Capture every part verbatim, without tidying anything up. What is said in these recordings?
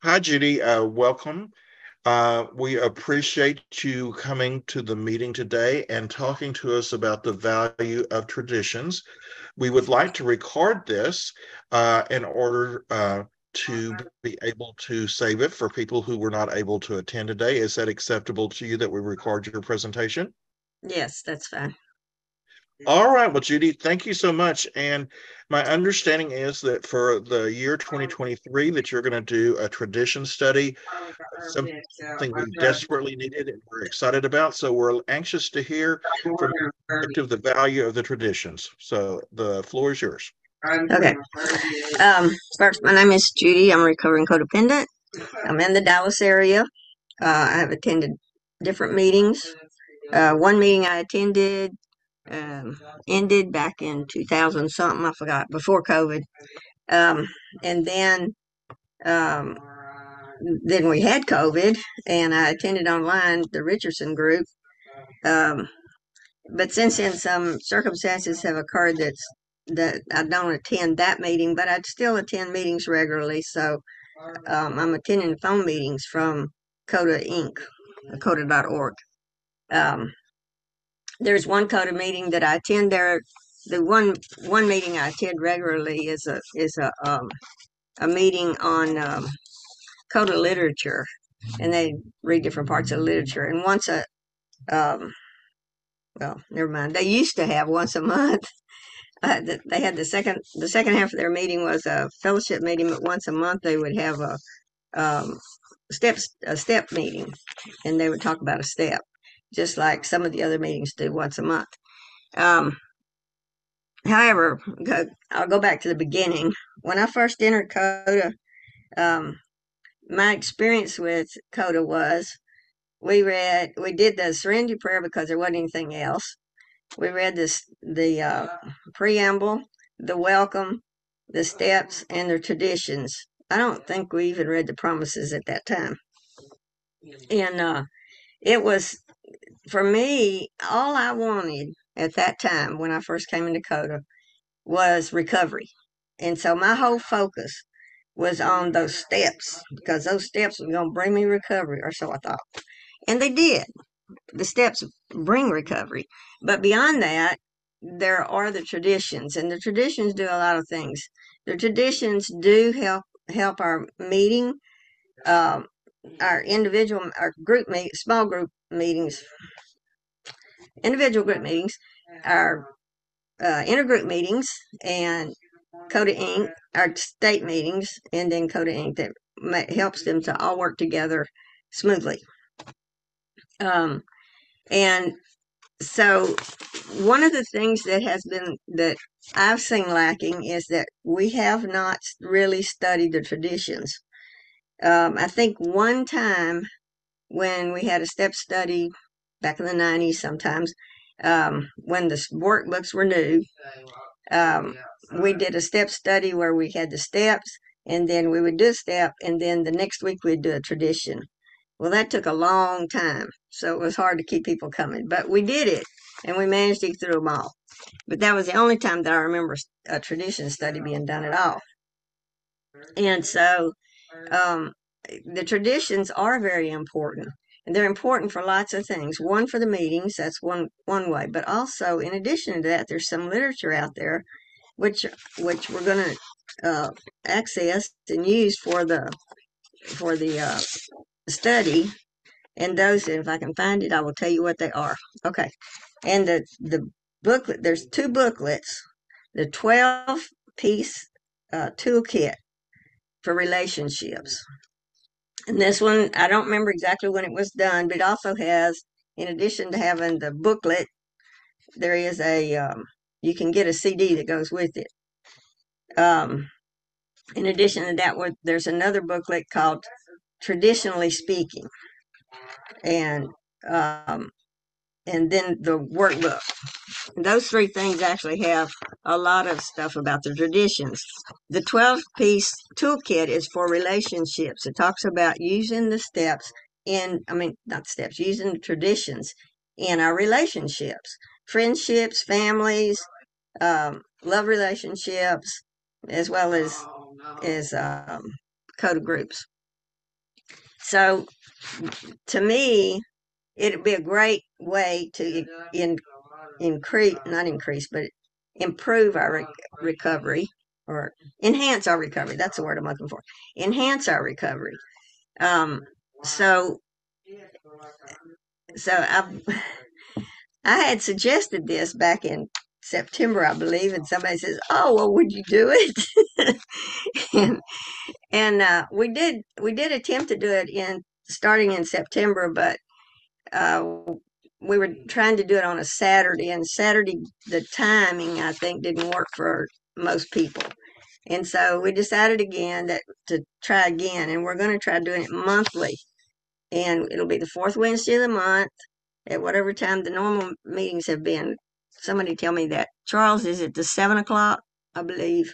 Hi, Judy. Uh, welcome. Uh, we appreciate you coming to the meeting today and talking to us about the value of traditions. We would like to record this uh, in order uh, to be able to save it for people who were not able to attend today. Is that acceptable to you that we record your presentation? Yes, that's fine. All right. Well, Judy, thank you so much. And my understanding is that for the year twenty twenty-three, that you're going to do a tradition study, something we desperately needed and we're excited about. So we're anxious to hear from your perspective the value of the traditions. So the floor is yours. Okay. Um, first, my name is Judy. I'm a recovering codependent. I'm in the Dallas area. Uh, I have attended different meetings. Uh, one meeting I attended um, ended back in two thousand something, I forgot, before COVID. Um, and then um, then we had COVID, and I attended online the Richardson group. Um, but since then, some circumstances have occurred that's that I don't attend that meeting, but I'd still attend meetings regularly. So um, I'm attending phone meetings from Coda Inc, coda dot org. Um, there's one Coda meeting that I attend there. The one one meeting I attend regularly is a is a um, a meeting on um, Coda literature, and they read different parts of literature. And once a um, well, never mind. They used to have once a month. Uh, they had the second the second half of their meeting was a fellowship meeting, but once a month they would have a um, steps a step meeting, and they would talk about a step, just like some of the other meetings do once a month. Um, however, go, I'll go back to the beginning. When I first entered Coda, um, my experience with Coda was we read we did the Serenity Prayer because there wasn't anything else. We read this the uh, preamble, the welcome, the steps, and the traditions. I don't think we even read the promises at that time. And uh, it was, for me, all I wanted at that time when I first came into Coda was recovery. And so my whole focus was on those steps because those steps were going to bring me recovery, or so I thought. And they did. The steps bring recovery. But beyond that, there are the traditions, and the traditions do a lot of things. The traditions do help help our meeting, um, our individual, our group meet, small group meetings, individual group meetings, our uh, intergroup meetings, and Coda Inc, our state meetings, and then Coda Inc that ma- helps them to all work together smoothly. Um, and so one of the things that has been that I've seen lacking is that we have not really studied the traditions. Um, I think one time when we had a step study back in the nineties, sometimes um, when the workbooks were new, um, we did a step study where we had the steps, and then we would do a step, and then the next week we'd do a tradition. Well, that took a long time, so it was hard to keep people coming, but we did it, and we managed to get through them all. But that was the only time that I remember a tradition study being done at all. And so um, the traditions are very important. And they're important for lots of things. One, for the meetings, that's one one way. But also, in addition to that, there's some literature out there which which we're going to uh, access and use for the for the uh, study. And those, if I can find it, I will tell you what they are. Okay. And the the booklet, there's two booklets. The twelve piece uh, toolkit for relationships. And this one, I don't remember exactly when it was done, but it also has, in addition to having the booklet, there is a, um, you can get a C D that goes with it. Um, in addition to that, there's another booklet called Traditionally Speaking. And, um, and then the workbook. Those three things actually have a lot of stuff about the traditions. The twelve piece toolkit is for relationships. It talks about using the steps in, I mean, not steps, using the traditions in our relationships, friendships, families, um, love relationships, as well as, as um, code groups. so to me, it'd be a great way to in, increase, not increase, but improve our rec recovery or enhance our recovery. That's the word I'm looking for. Enhance our recovery. Um, so, so I, I had suggested this back in September, I believe, and somebody says, "Oh, well, would you do it?" and and uh, we did. We did attempt to do it in starting in September, but uh, we were trying to do it on a Saturday, and Saturday the timing I think didn't work for most people, and so we decided again that to try again, and we're going to try doing it monthly, and it'll be the fourth Wednesday of the month at whatever time the normal meetings have been. Somebody tell me that. Charles, is it the seven o'clock? I believe.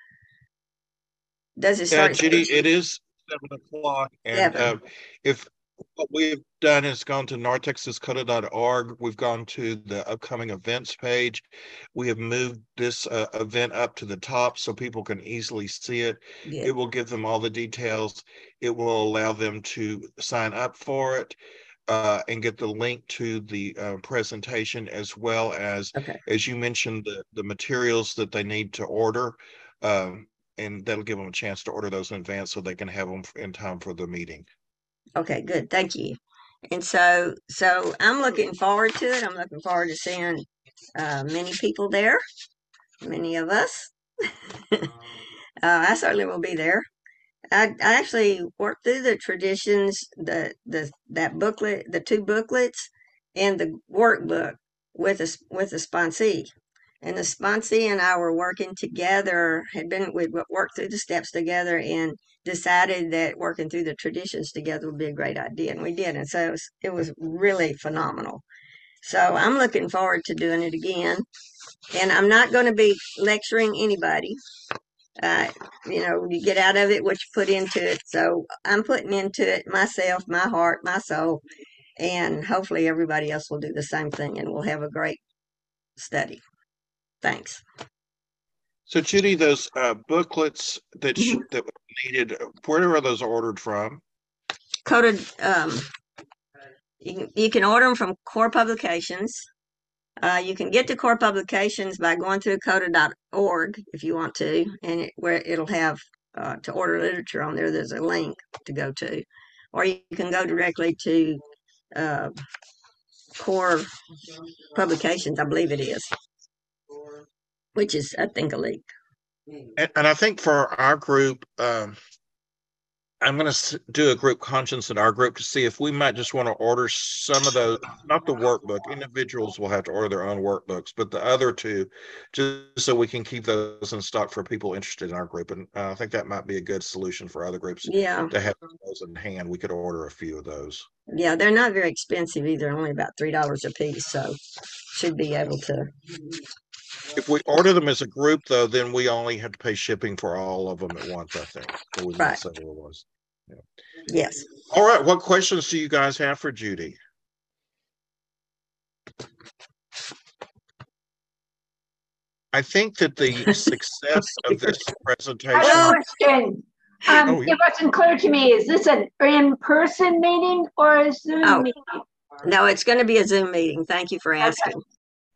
Does it Yeah, start at Judy, it is seven o'clock. And seven? uh, if what we've done is gone to north texas coda dot org, we've gone to the upcoming events page. We have moved this uh, event up to the top so people can easily see it. Good. It will give them all the details. It will allow them to sign up for it. Uh, and get the link to the uh, presentation, as well as, Okay. as you mentioned, the, the materials that they need to order. Um, and that'll give them a chance to order those in advance so they can have them in time for the meeting. Okay, good. Thank you. And so, so I'm looking forward to it. I'm looking forward to seeing uh, many people there, many of us. uh, I certainly will be there. I, I actually worked through the traditions, the the that booklet, the two booklets, and the workbook with a with a sponsee. And the sponsee and I were working together. Had been we worked through the steps together and decided that working through the traditions together would be a great idea, and we did. And so it was, it was really phenomenal. So I'm looking forward to doing it again. And I'm not going to be lecturing anybody. Uh, you know, you get out of it what you put into it. So I'm putting into it myself, my heart, my soul, and hopefully everybody else will do the same thing, and we'll have a great study. Thanks. So, Judy, those uh, booklets that sh Mhm. that were needed, where are those ordered from? Coded, um, you can, you can order them from Core Publications. Uh, you can get to Core Publications by going through coda dot org if you want to, and it, where it'll have uh, to order literature on there. There's a link to go to, or you can go directly to uh, Core Publications, I believe it is, which is I think a link. And, and I think for our group, um, I'm going to do a group conscience in our group to see if we might just want to order some of those, not the workbook. Individuals will have to order their own workbooks, but the other two, just so we can keep those in stock for people interested in our group. And uh, I think that might be a good solution for other groups Yeah, to have those in hand. We could order a few of those. yeah, they're not very expensive either, only about three dollars a piece, so should be able to. If we order them as a group, though, then we only have to pay shipping for all of them at once, I think. So we might Right. settle those. Yeah. Yes. All right. What questions do you guys have for Judy? I think that the success of this presentation. I have a question. Um, Oh, yeah. It wasn't clear to me. Is this an in-person meeting or a Zoom Oh. meeting? No, it's going to be a Zoom meeting. Thank you for asking. Okay.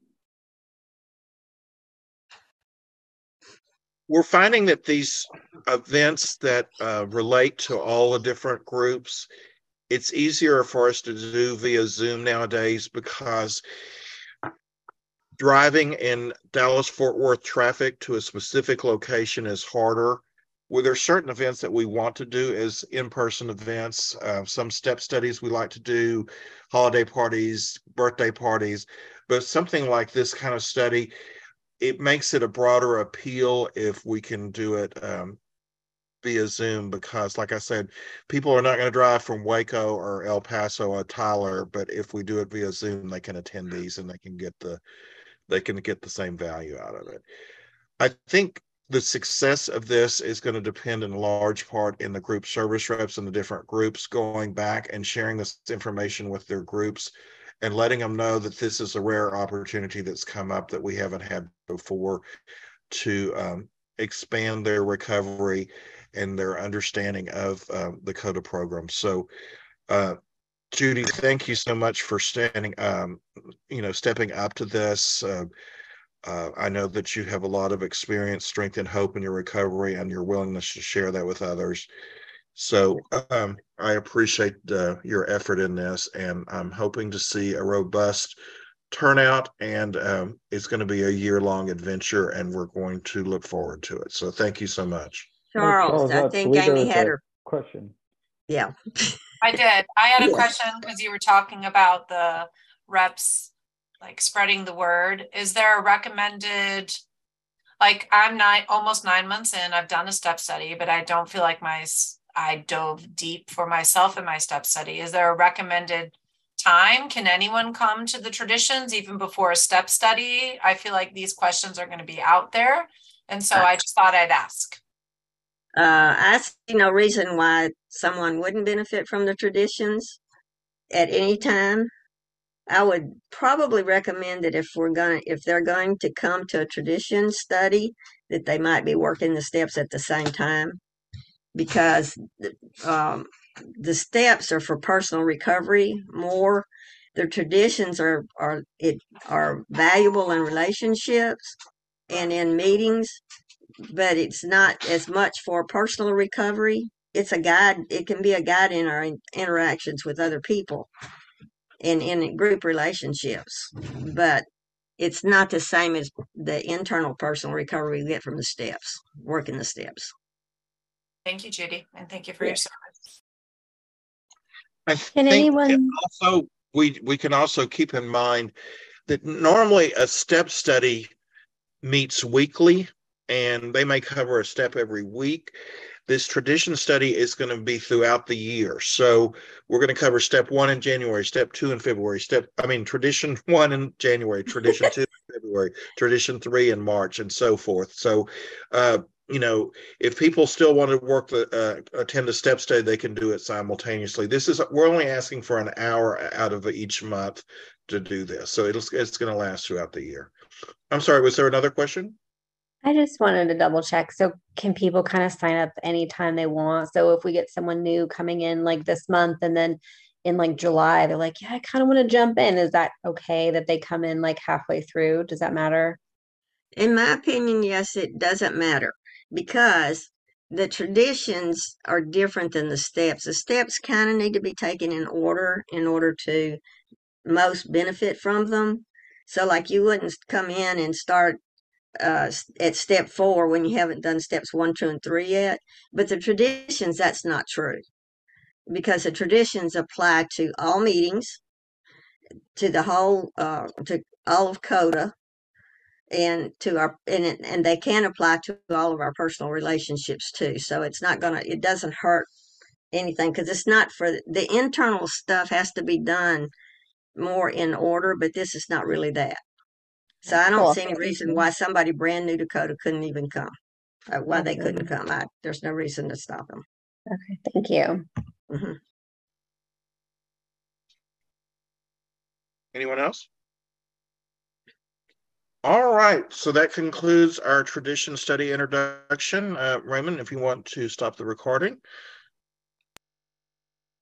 We're finding that these events that uh, relate to all the different groups, it's easier for us to do via Zoom nowadays because driving in Dallas-Fort Worth traffic to a specific location is harder. Well, there's certain events that we want to do as in-person events. Uh, some step studies we like to do, holiday parties, birthday parties, but something like this kind of study, it makes it a broader appeal if we can do it um, via Zoom, because like I said, people are not going to drive from Waco or El Paso or Tyler, but if we do it via Zoom, they can attend these and they can get the they can get the same value out of it. I think the success of this is going to depend in large part in the group service reps and the different groups going back and sharing this information with their groups and letting them know that this is a rare opportunity that's come up that we haven't had before to um, expand their recovery and their understanding of uh, the CODA program. So, uh, Judy, thank you so much for standing, um, you know, stepping up to this. Uh, uh, I know that you have a lot of experience, strength, and hope in your recovery, and your willingness to share that with others. So um, I appreciate uh, your effort in this, and I'm hoping to see a robust turnout, and um, it's going to be a year-long adventure, and we're going to look forward to it. So thank you so much. Charles, I think Amy had her question. Yeah. I did. I had a Yeah. question because you were talking about the reps, like spreading the word. Is there a recommended, like I'm nine, almost nine months in, I've done a step study, but I don't feel like my, s- I dove deep for myself in my step study. Is there a recommended time? Can anyone come to the traditions even before a step study? I feel like these questions are going to be out there. And so I just thought I'd ask. Uh, I see no reason why someone wouldn't benefit from the traditions at any time. I would probably recommend that if we're going to, if they're going to come to a tradition study, that they might be working the steps at the same time, because um, the steps are for personal recovery more. The traditions are are it are valuable in relationships and in meetings, but it's not as much for personal recovery. It's a guide. It can be a guide in our in- interactions with other people and in group relationships, but it's not the same as the internal personal recovery we get from the steps, working the steps. Thank you, Judy. And thank you for Yeah. your service. I Can think anyone- also we we can also keep in mind that normally a step study meets weekly, and they may cover a step every week. This tradition study is going to be throughout the year. So we're going to cover step one in January, step two in February, step, I mean, tradition one in January, tradition two in February, tradition three in March, and so forth. So, uh, you know, if people still want to work the, uh, attend a step study, they can do it simultaneously. This is, we're only asking for an hour out of each month to do this. So it'll, it's going to last throughout the year. I'm sorry, was there another question? I just wanted to double check. So can people kind of sign up anytime they want? So if we get someone new coming in like this month, and then in like July, they're like, yeah, I kind of want to jump in. Is that okay that they come in like halfway through? Does that matter? In my opinion, yes, it doesn't matter, because the traditions are different than the steps. The steps kind of need to be taken in order in order to most benefit from them. So, like, you wouldn't come in and start uh, at step four when you haven't done steps one, two, and three yet. But the traditions, that's not true, because the traditions apply to all meetings, to the whole, uh, to all of CODA, and to our and it, and they can apply to all of our personal relationships too. So it's not gonna, it doesn't hurt anything, because it's not for the internal stuff has to be done more in order, but this is not really that. So I don't Cool. see any Thank reason you. why somebody brand new to CODA couldn't even come. Uh, why they Awesome. couldn't come. I, there's no reason to stop them. Okay, thank you. hmm Anyone else? All right, so that concludes our tradition study introduction. Uh, Raymond, if you want to stop the recording.